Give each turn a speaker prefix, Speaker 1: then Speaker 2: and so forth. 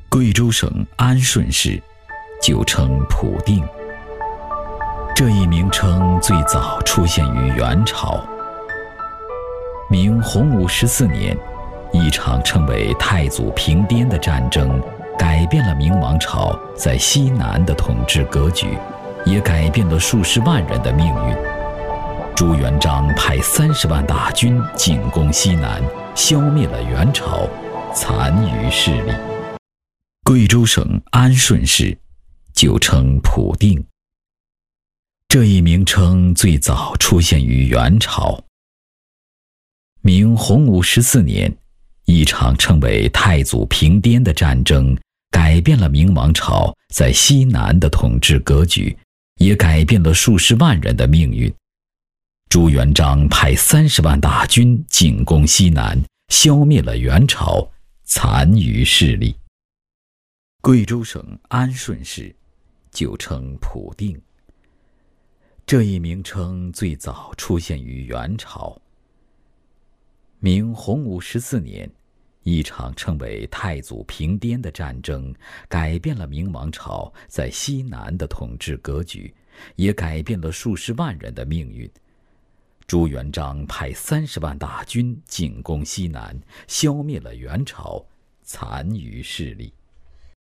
Speaker 1: 贵州省安顺市，旧称普定。这一名称最早出现于元朝。明洪武14年，一场称为太祖平颠的战争，改变了明王朝在西南的统治格局，也改变了数十万人的命运。朱元璋派30万大军进攻西南，消灭了元朝残余势力。贵州省安顺市，旧称普定。这一名称最早出现于元朝。明洪武14年，一场称为太祖平颠的战争，改变了明王朝在西南的统治格局，也改变了数十万人的命运。朱元璋派30万大军进攻西南，消灭了元朝残余势力。贵州省安顺市，旧称普定。这一名称最早出现于元朝。明洪武14年，一场称为太祖平颠的战争，改变了明王朝在西南的统治格局，也改变了数十万人的命运。朱元璋派30万大军进攻西南，消灭了元朝残余势力。